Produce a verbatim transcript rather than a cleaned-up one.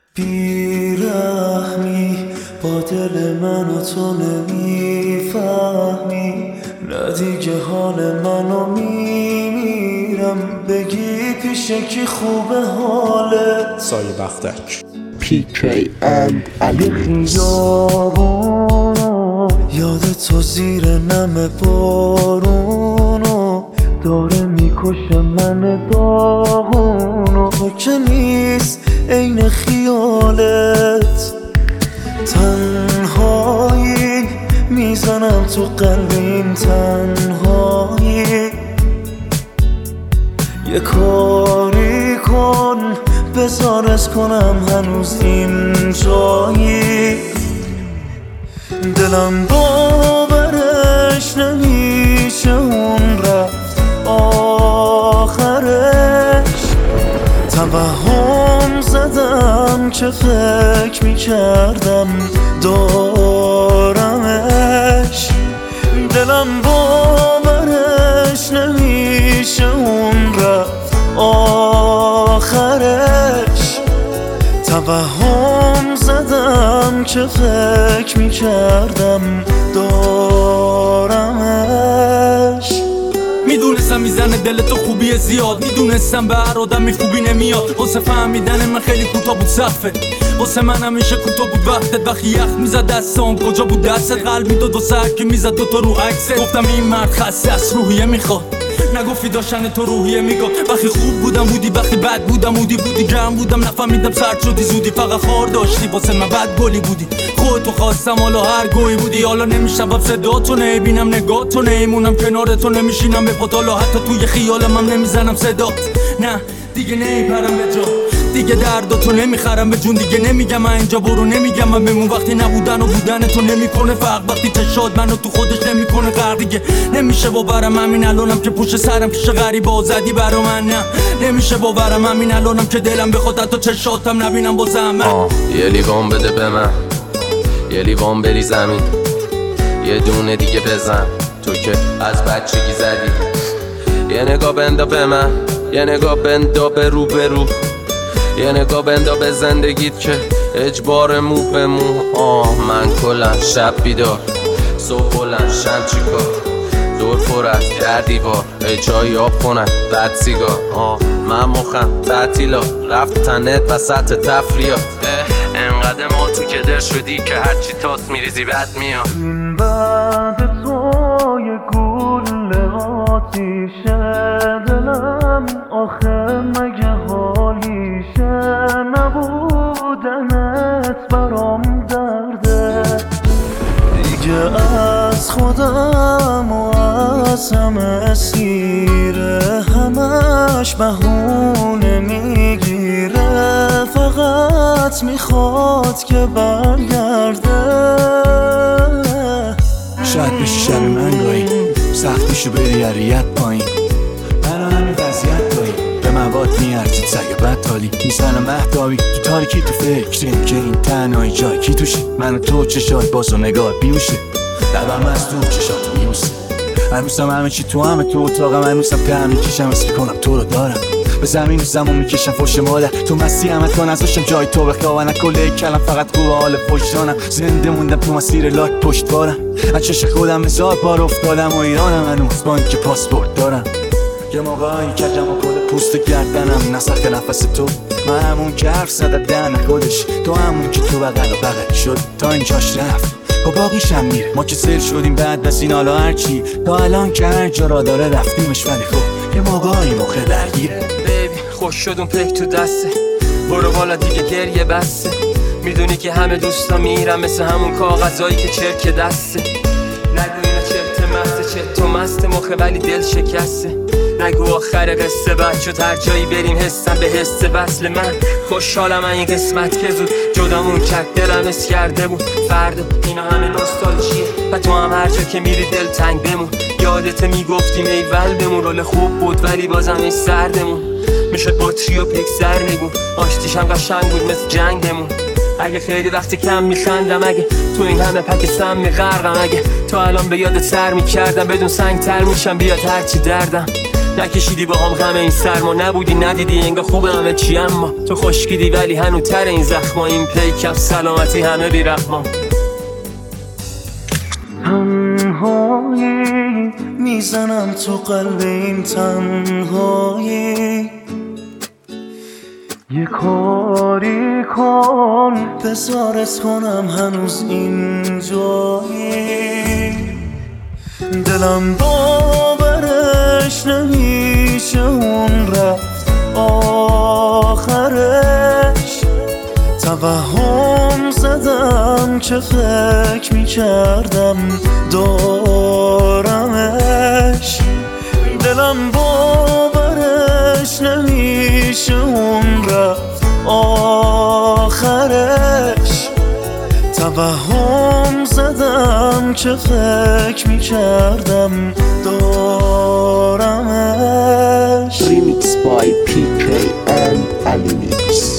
بیرحمی با دل من و تو نمیفهمی، نه دیگه حال منو میمیرم، بگی پیشه کی خوبه حالت. سایه بختک پی کی اند علی خیابونو یاد تو زیر نم بارونو داره میکشه من داغونو، تو که نیست عین خیالت. تنهایی میزنم تو قلبیم، تنهایی یه کاری کن بزارت کنم هنوز این جایی. دلم باورش نمیشه اون رفت آخرش، توهم زدم که فکر میکردم دارمش. دلم باورش نمیشه اون رفت آخرش، توهم زدم که فکر میکردم دارمش. میدونستم میزنه دل تو خوبی زیاد، میدونستم به هر آدمی خوبی نمیاد. واسه فهمیدن من خیلی کوتاه بود صفت، واسه من همیشه کوتاه بود وقتت. وقتی یخ میزد دستام کجا بود دستت، قلب میداد و سرک میزد دوتا رو عکست. گفتم این مرد خسته از روحیه میخواد، نگفتی داشتن تو روحیه میگفت. وقتی خوب بودم بودی، وقتی بد بودم بودی بودی گرم بودم نفهمیدم سرد شدی زودی. فقط خار داشتی واسه من بد گلی بودی، خودتو خواستم حالا هر گوی بودی. حالا نمیشنوم صداتو، نمیبینم نگاهتو، نمیمونم کنارتو، نمیشینم به پات. حالا حتی توی خیالم هم نمیزنم صدات، نه دیگه نمیپرم به جا، دیگه درداتو نمیخرم به جون. دیگه نمیگم من اینجا برو، نمیگم من بمون. وقتی نبودن و بودن تو نمیکنه فرق، وقتی چشات منو تو خودش نمیکنه غرق. دیگه نمیشه باورم همین الانم که پشت سرم پیش غریب آزادی برا من، نه نمیشه باورم همین الانم که دلم بخواد حتی چشاتم نبینم با زحمت. یه لیوان بده به من، یه لیوان بری زمین، یه دونه دیگه بزن تو که از بچگی زدی. یه نگاه بندا به من، یه نگاه بندا به رو به رو، یه نگاه بندا به زندگیت که اجبار مو به مو. آه من کلن شب بیدار، صبح بلند شم چیکار، دور پر از در دیوار، جایی آب کنن بعد سیگار. آه من مخم تعطیلا رفت تنت وسط تفریات، انقدر ما تو کدر شدی که هرچی تاس میریزی بد میاد. این بعد تو یه گل آتیشه دلم، آخه مگه حالیشه نبودنت برام درده. دیگه از خودم و از همه سیره، همش بهونه میگیره، فقط میخواد که برگرده. شاید بشی شب من گاهی سختیشو بری عریت پایین، من همین وضعیت دایی به مواد میارزید سگ بد تالی. میزنم مهداوی تو تاریکی تو فکریم که این تنهایی جای کی توشی. من و تو چشات باز و نگاه بیوشه، لبم از دور چشات میوسه. هنوزم همه چی تو همه تو اتاقم، هنوزم ته میکشم اسم کنم تو رو دارم. به زمین و زمان میکشم فوش مادر، تو مستی همت کن نذاشتم جای تو بخواه. نکله کلم فقط خوب حال فوشانم، زنده موندم تو مسیر لاک پشتوارم. از چش خودم هزار بار افتادم و ایرانم، هنوز بانک پاسپورت دارم. یه موقعی کجم و کل پوست گردنم نسخ نفس تو، من همون که حرف زده دهن خودش، تو همون که تو بغل و بغل شد تا اینجاش رفت با باقیشم میره. ما که سر شدیم بعد از این حالا هرچی، تا الان که هر جا را داره رفتیمش. ولی خب یه موقعی موقع درگیره. بیبی خوش شد اون پیک تو دسته، برو بالا دیگه گریه بسته. میدونی که همه دوستا میرم مثل همون کاغذایی که چرک دسته. نگو اینا چرت مسته چرت و مسته مخه ولی دل شکسته. نگو آخر قصه بد شد هر جایی بریم حسم به حس وصل. من خوشحالم این قسمت که زود جدامون کرد، دلم اس کرده بود فردا اینا همه نوستالژیه. و تو هم هر جا که میری دل تنگ بمون، یادت میگفتیم ایول بمون. رول خوب بود ولی بازم این سردمون میشد بطری و پکسر نگون. آشتیش هم قشنگ بود مثل جنگمون. اگه خیلی وقتی کم میخندم، اگه تو این همه پک سم میغرقم، اگه تا الان به یادت سر میکردم بدون سنگ تر میشم بیاد هرچی دردم. نکشیدی با هم غم این سرما، نبودی ندیدی انگار خوبه همه چی، اما تو خشکیدی ولی هنو تر این زخما، این پیکف سلامتی همه بی رحما. تنهایی میزنم تو قلب این تنهایی، یه کاری کن بزارت کنم هنوز این جایی، دلم باورش نمیشه اون رفت آخرش، توهم زدم که فکر میکردم دارمش، دلم باورش نمیشه اون رفت آخرش، توهم زدم که فکر میکردم دارمش. Remix by پی کی and Ali Mix.